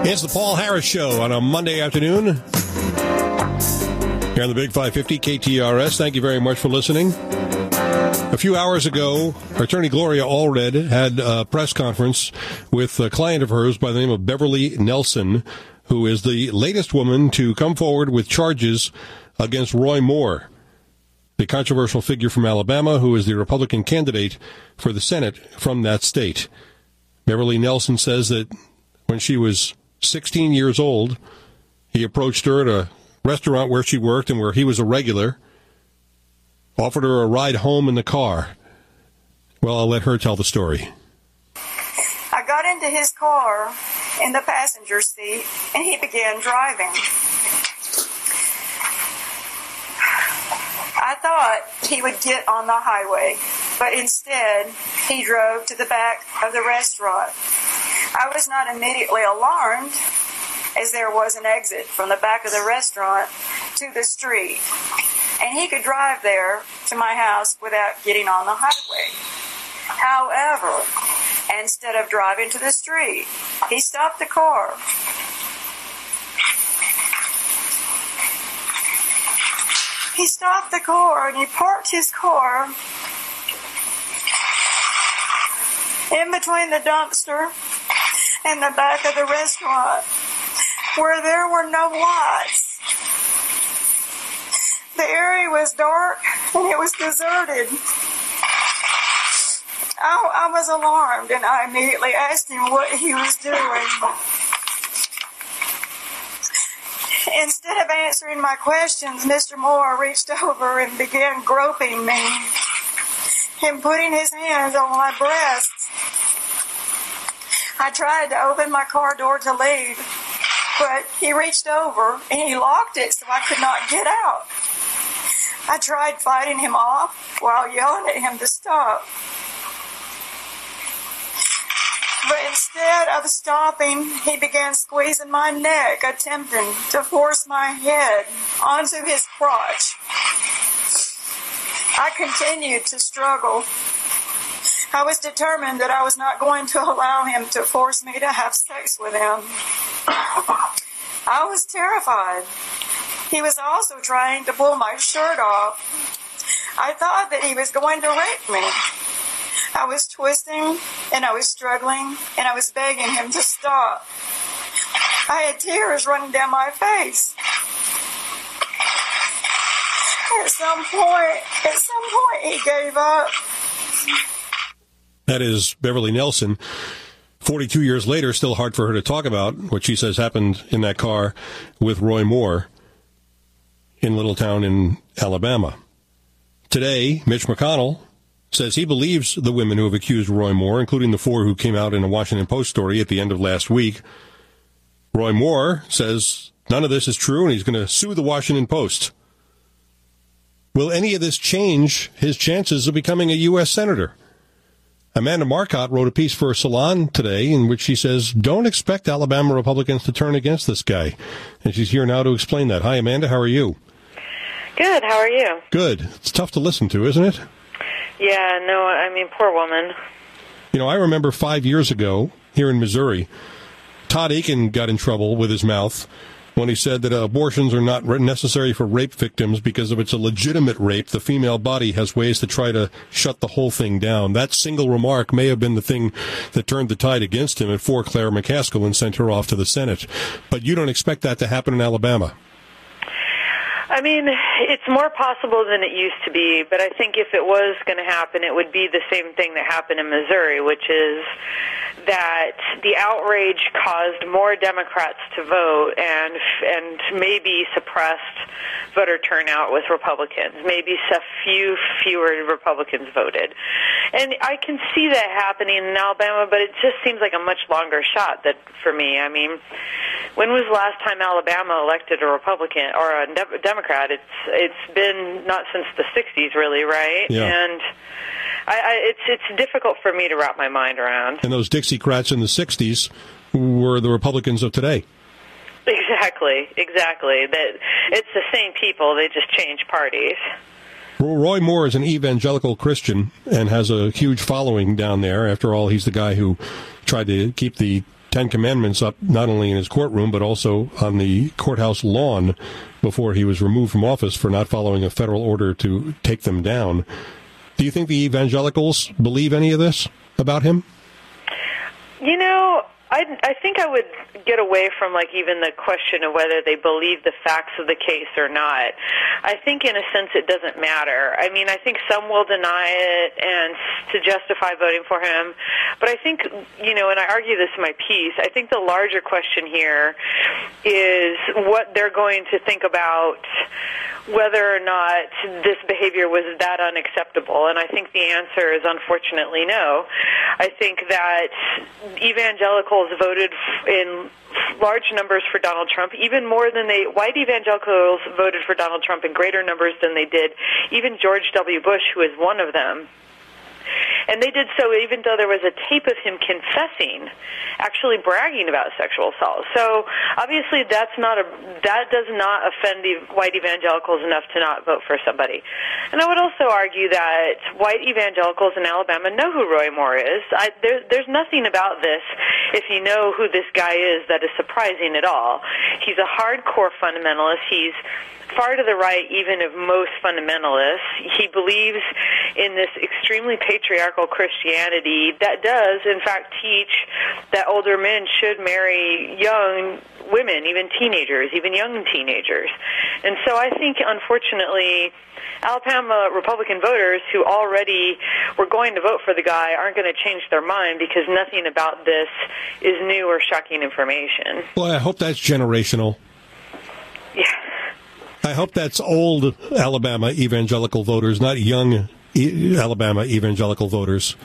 It's the Paul Harris Show on a Monday afternoon here on the Big 550 KTRS. Thank you very much for listening. A few hours ago, Attorney Gloria Allred had a press conference with a client of hers by the name of Beverly Nelson, who is the latest woman to come forward with charges against Roy Moore, the controversial figure from Alabama who is the Republican candidate for the Senate from that state. Beverly Nelson says that when she was 16 years old, he approached her at a restaurant where she worked and where he was a regular, offered her a ride home in the car. Well, I'll let her tell the story. I got into his car in the passenger seat, and he began driving. I thought he would get on the highway, but instead, he drove to the back of the restaurant. I was not immediately alarmed, as there was an exit from the back of the restaurant to the street, and he could drive there to my house without getting on the highway. However, instead of driving to the street, he stopped the car. He stopped the car and he parked his car in between the dumpster and the back of the restaurant where there were no lights. The area was dark and it was deserted. I was alarmed and I immediately asked him what he was doing. Instead of answering my questions, Mr. Moore reached over and began groping me and putting his hands on my breasts. I tried to open my car door to leave, but he reached over and he locked it so I could not get out. I tried fighting him off while yelling at him to stop. But instead of stopping, he began squeezing my neck, attempting to force my head onto his crotch. I continued to struggle. I was determined that I was not going to allow him to force me to have sex with him. I was terrified. He was also trying to pull my shirt off. I thought that he was going to rape me. I was twisting, and I was struggling, and I was begging him to stop. I had tears running down my face. At some point, he gave up. That is Beverly Nelson. 42 years later, still hard for her to talk about what she says happened in that car with Roy Moore in Littletown in Alabama. Today, Mitch McConnell says he believes the women who have accused Roy Moore, including the 4 who came out in a Washington Post story at the end of last week. Roy Moore says none of this is true, and he's going to sue the Washington Post. Will any of this change his chances of becoming a U.S. Senator? Amanda Marcotte wrote a piece for Salon today in which she says, don't expect Alabama Republicans to turn against this guy. And she's here now to explain that. Hi, Amanda. How are you? Good. How are you? Good. It's tough to listen to, isn't it? Yeah, no, I mean, poor woman. You know, I remember 5 years ago here in Missouri, Todd Akin got in trouble with his mouth when he said that abortions are not necessary for rape victims because if it's a legitimate rape, the female body has ways to try to shut the whole thing down. That single remark may have been the thing that turned the tide against him and for Claire McCaskill and sent her off to the Senate. But you don't expect that to happen in Alabama. I mean, it's more possible than it used to be, but I think if it was going to happen, it would be the same thing that happened in Missouri, which is that the outrage caused more Democrats to vote and maybe suppressed voter turnout with Republicans. Maybe a few fewer Republicans voted. And I can see that happening in Alabama, but it just seems like a much longer shot for me. I mean, when was the last time Alabama elected a Republican or a Democrat? It's been not since the 60s, really, right? Yeah. And it's difficult for me to wrap my mind around. And those Dixiecrats in the 60s were the Republicans of today. Exactly. That it's the same people, they just change parties. Roy Moore is an evangelical Christian and has a huge following down there. After all, he's the guy who tried to keep the Ten Commandments up not only in his courtroom but also on the courthouse lawn before he was removed from office for not following a federal order to take them down. Do you think the evangelicals believe any of this about him? You know, I think I would get away from, like, even the question of whether they believe the facts of the case or not. I think, in a sense, it doesn't matter. I mean, I think some will deny it and to justify voting for him. But I think, you know, and I argue this in my piece, I think the larger question here is what they're going to think about whether or not this behavior was that unacceptable. And I think the answer is unfortunately no. I think that evangelicals voted in large numbers for Donald Trump, even more than white evangelicals voted for Donald Trump in greater numbers than they did even George W. Bush, who is one of them. And they did so even though there was a tape of him confessing, actually bragging about sexual assault. So obviously that does not offend the white evangelicals enough to not vote for somebody. And I would also argue that white evangelicals in Alabama know who Roy Moore is. There's nothing about this, if you know who this guy is, that is surprising at all. He's a hardcore fundamentalist. He's far to the right even of most fundamentalists. He believes in this extremely patriarchal Christianity that does, in fact, teach that older men should marry young women, even teenagers, even young teenagers. And so I think, unfortunately, Alabama Republican voters who already were going to vote for the guy aren't going to change their mind because nothing about this is new or shocking information. Well, I hope that's generational. Yeah. I hope that's old Alabama evangelical voters, not young Alabama evangelical voters.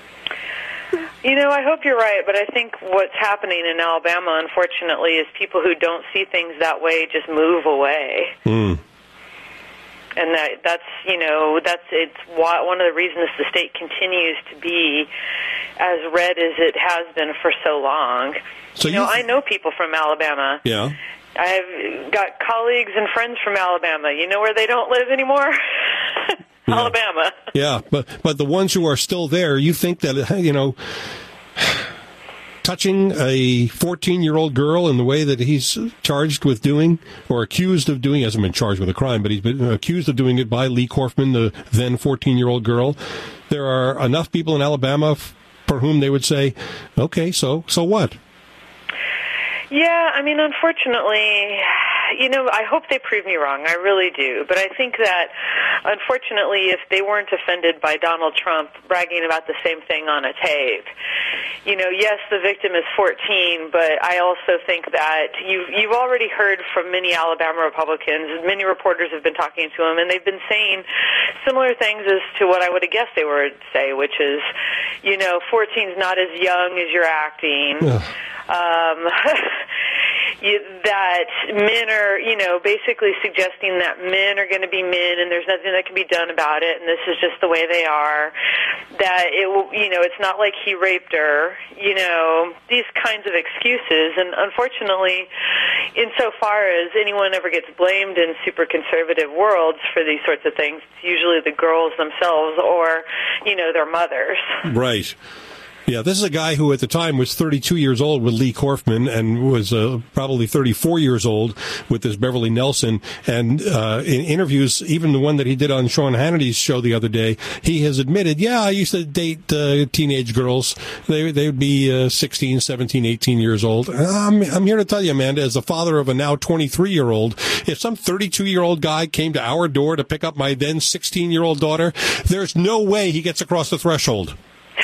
You know, I hope you're right, but I think what's happening in Alabama, unfortunately, is people who don't see things that way just move away. And it's one of the reasons the state continues to be as red as it has been for so long. So I know people from Alabama. Yeah. I've got colleagues and friends from Alabama. You know where they don't live anymore? Yeah. Alabama. Yeah, but the ones who are still there, you think that, touching a 14-year-old girl in the way that he's charged with doing, or accused of doing, he hasn't been charged with a crime, but he's been accused of doing it by Lee Corfman, the then 14-year-old girl. There are enough people in Alabama for whom they would say, okay, so what? Yeah, I mean, unfortunately, I hope they prove me wrong. I really do. But I think that, unfortunately, if they weren't offended by Donald Trump bragging about the same thing on a tape, yes, the victim is 14, but I also think that you've already heard from many Alabama Republicans. Many reporters have been talking to them, and they've been saying similar things as to what I would have guessed they would say, which is, 14's not as young as you're acting. That men are, basically suggesting that men are going to be men and there's nothing that can be done about it and this is just the way they are. That it's not like he raped her, these kinds of excuses. And unfortunately, insofar as anyone ever gets blamed in super conservative worlds for these sorts of things, it's usually the girls themselves or, their mothers. Right. Yeah, this is a guy who at the time was 32 years old with Lee Corfman and was probably 34 years old with this Beverly Nelson. And in interviews, even the one that he did on Sean Hannity's show the other day, he has admitted, I used to date teenage girls. They would be 16, 17, 18 years old. I'm here to tell you, Amanda, as the father of a now 23-year-old, if some 32-year-old guy came to our door to pick up my then 16-year-old daughter, there's no way he gets across the threshold.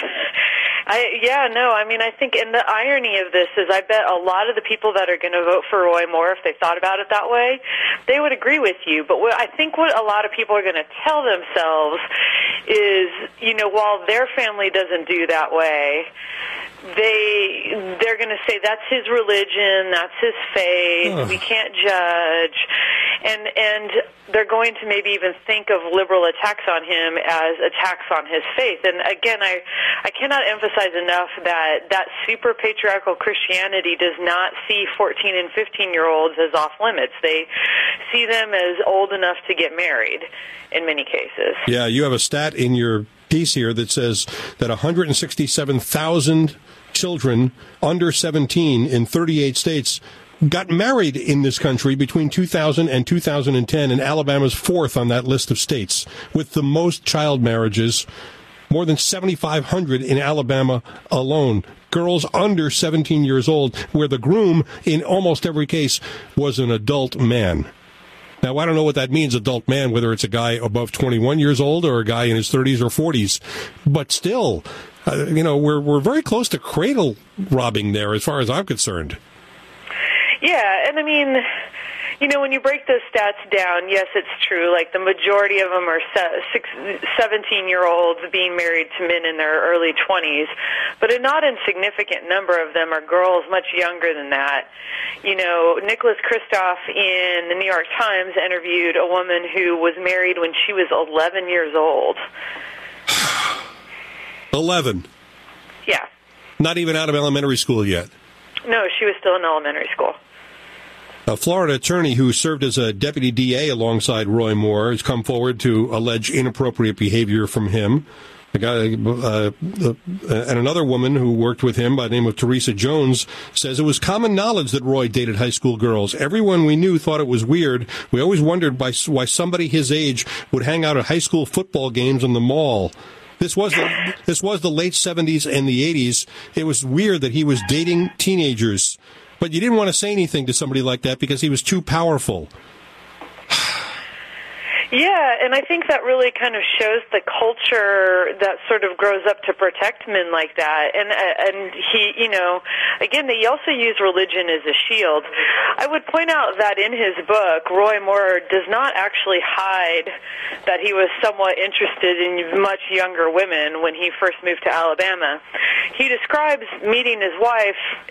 I think, and the irony of this is I bet a lot of the people that are going to vote for Roy Moore, if they thought about it that way, they would agree with you. But I think what a lot of people are going to tell themselves is, while their family doesn't do that way, they're going to say that's his religion, that's his faith, we can't judge, and they're going to maybe even think of liberal attacks on him as attacks on his faith. And again, I cannot emphasize enough that super patriarchal Christianity does not see 14 and 15-year-olds as off limits. They see them as old enough to get married in many cases. Yeah, you have a stat in your piece here that says that 167,000 children under 17 in 38 states got married in this country between 2000 and 2010, and Alabama's fourth on that list of states with the most child marriages, more than 7,500 in Alabama alone. Girls under 17 years old, where the groom, in almost every case, was an adult man. Now, I don't know what that means, adult man, whether it's a guy above 21 years old or a guy in his 30s or 40s. But still, we're very close to cradle robbing there as far as I'm concerned. Yeah, and I mean, when you break those stats down, yes, it's true. Like, the majority of them are 17-year-olds being married to men in their early 20s, but a not insignificant number of them are girls much younger than that. Nicholas Kristof in the New York Times interviewed a woman who was married when she was 11 years old. 11? Yeah. Not even out of elementary school yet? No, she was still in elementary school. A Florida attorney who served as a deputy DA alongside Roy Moore has come forward to allege inappropriate behavior from him. The guy, and another woman who worked with him by the name of Teresa Jones says it was common knowledge that Roy dated high school girls. Everyone we knew thought it was weird. We always wondered why somebody his age would hang out at high school football games on the mall. This was the late 70s and the 80s. It was weird that he was dating teenagers. But you didn't want to say anything to somebody like that because he was too powerful. Yeah, and I think that really kind of shows the culture that sort of grows up to protect men like that. And he, again, they also use religion as a shield. I would point out that in his book, Roy Moore does not actually hide that he was somewhat interested in much younger women when he first moved to Alabama. He describes meeting his wife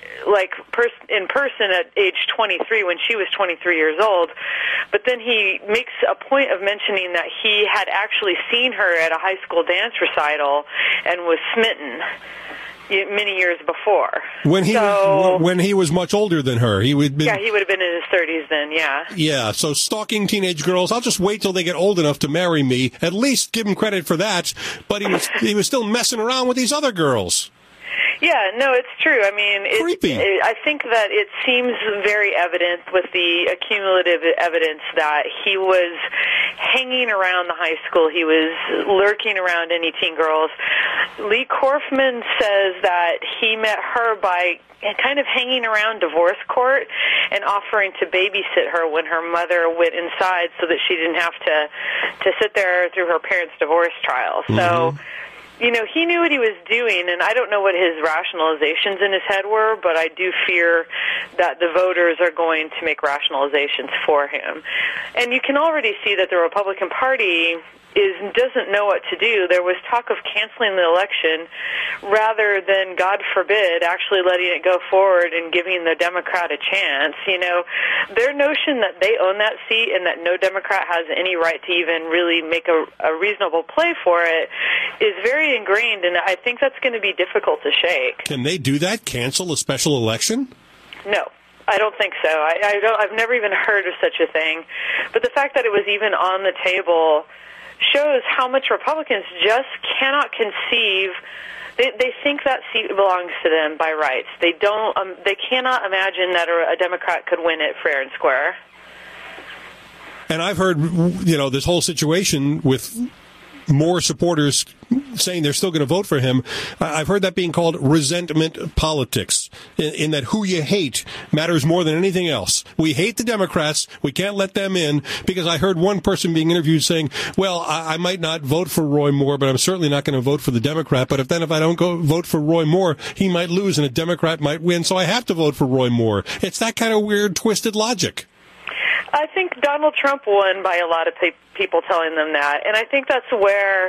in person at age 23 when she was 23 years old, but then he makes a point of mentioning that he had actually seen her at a high school dance recital and was smitten many years before. When he was much older than her, he would have been in his 30s then. Yeah. So stalking teenage girls, I'll just wait till they get old enough to marry me. At least give him credit for that. But he was still messing around with these other girls. Yeah, no, it's true. I mean, creepy. I think that it seems very evident with the accumulative evidence that he was hanging around the high school. He was lurking around any teen girls. Lee Korfman says that he met her by kind of hanging around divorce court and offering to babysit her when her mother went inside so that she didn't have to sit there through her parents' divorce trial. Mm-hmm. So, he knew what he was doing, and I don't know what his rationalizations in his head were, but I do fear that the voters are going to make rationalizations for him. And you can already see that the Republican Party doesn't know what to do. There was talk of canceling the election rather than, God forbid, actually letting it go forward and giving the Democrat a chance. Their notion that they own that seat and that no Democrat has any right to even really make a reasonable play for it is very ingrained, and I think that's going to be difficult to shake. Can they do that? Cancel a special election? No. I don't think so. I've never even heard of such a thing. But the fact that it was even on the table shows how much Republicans just cannot conceive. They think that seat belongs to them by rights. They cannot imagine that a Democrat could win it fair and square. And I've heard, this whole situation with more supporters saying they're still going to vote for him. I've heard that being called resentment politics, in that who you hate matters more than anything else. We hate the Democrats. We can't let them in, because I heard one person being interviewed saying, well, I might not vote for Roy Moore, but I'm certainly not going to vote for the Democrat. But if I don't go vote for Roy Moore, he might lose and a Democrat might win, so I have to vote for Roy Moore. It's that kind of weird, twisted logic. I think Donald Trump won by a lot of people telling them that, and I think that's where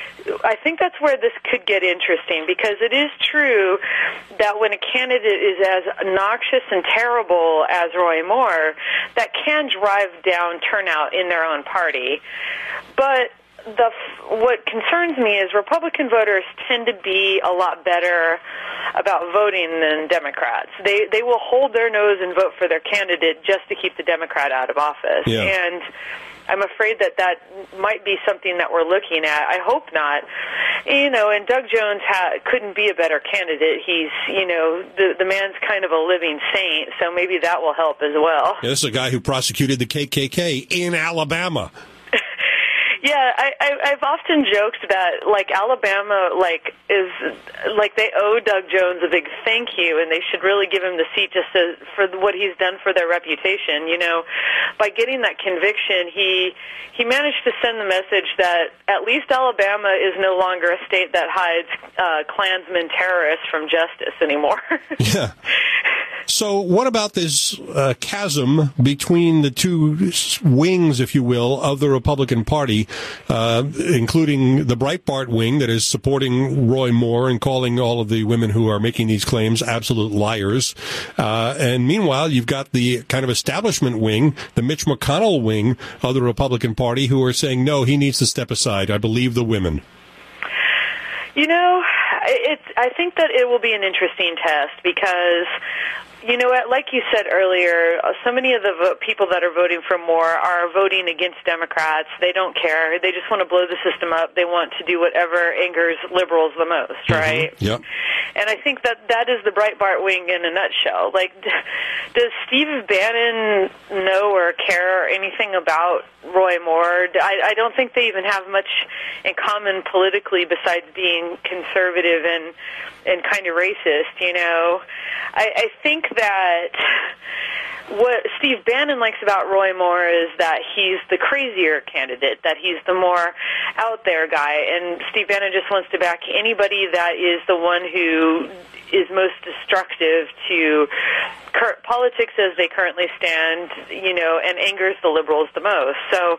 this could get interesting, because it is true that when a candidate is as noxious and terrible as Roy Moore, that can drive down turnout in their own party. But what concerns me is Republican voters tend to be a lot better about voting than Democrats. They will hold their nose and vote for their candidate just to keep the Democrat out of office. Yeah. And I'm afraid that might be something that we're looking at. I hope not. And Doug Jones couldn't be a better candidate. He's, the man's kind of a living saint, so maybe that will help as well. Yeah, this is a guy who prosecuted the KKK in Alabama. Yeah, I've often joked that, Alabama, they owe Doug Jones a big thank you, and they should really give him the seat just for what he's done for their reputation. By getting that conviction, he managed to send the message that at least Alabama is no longer a state that hides Klansmen terrorists from justice anymore. Yeah. So what about this chasm between the two wings, if you will, of the Republican Party, including the Breitbart wing that is supporting Roy Moore and calling all of the women who are making these claims absolute liars. And meanwhile, you've got the kind of establishment wing, the Mitch McConnell wing of the Republican Party, who are saying, no, he needs to step aside. I believe the women. I think that it will be an interesting test because, like you said earlier, so many of the people that are voting for Moore are voting against Democrats. They don't care. They just want to blow the system up. They want to do whatever angers liberals the most, right? Yep. And I think that is the Breitbart wing in a nutshell. Does Steve Bannon know or care anything about Roy Moore? I don't think they even have much in common politically besides being conservative and kind of racist, I think that what Steve Bannon likes about Roy Moore is that he's the crazier candidate, that he's the more out there guy, and Steve Bannon just wants to back anybody that is the one who is most destructive to politics as they currently stand, and angers the liberals the most. So,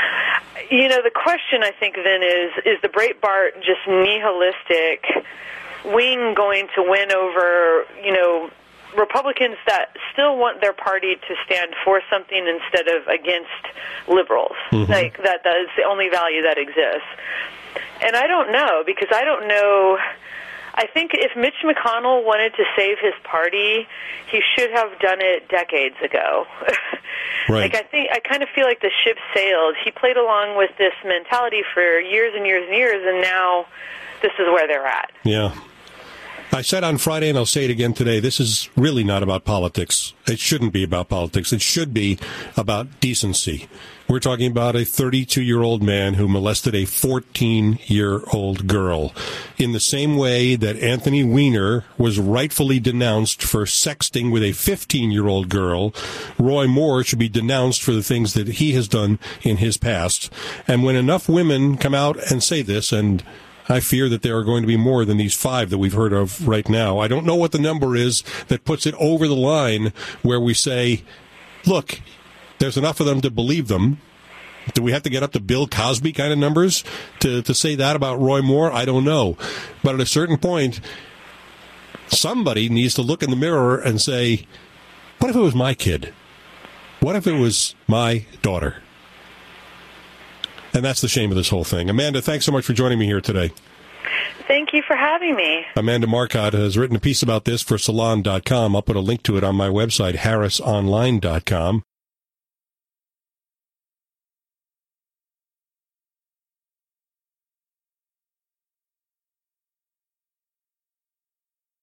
the question I think then is the Breitbart just nihilistic wing going to win over, Republicans that still want their party to stand for something instead of against liberals? Mm-hmm. That is the only value that exists. And I don't know, because I don't know. I think if Mitch McConnell wanted to save his party, he should have done it decades ago. Right. I kind of feel like the ship sailed. He played along with this mentality for years and years and years, and now this is where they're at. Yeah. I said on Friday, and I'll say it again today, this is really not about politics. It shouldn't be about politics. It should be about decency. We're talking about a 32-year-old man who molested a 14-year-old girl in the same way that Anthony Weiner was rightfully denounced for sexting with a 15-year-old girl. Roy Moore should be denounced for the things that he has done in his past. And when enough women come out and say this, and I fear that there are going to be more than these 5 that we've heard of right now. I don't know what the number is that puts it over the line where we say, look, there's enough of them to believe them. Do we have to get up to Bill Cosby kind of numbers to say that about Roy Moore? I don't know. But at a certain point, somebody needs to look in the mirror and say, what if it was my kid? What if it was my daughter? And that's the shame of this whole thing. Amanda, thanks so much for joining me here today. Thank you for having me. Amanda Marcotte has written a piece about this for Salon.com. I'll put a link to it on my website, harrisonline.com.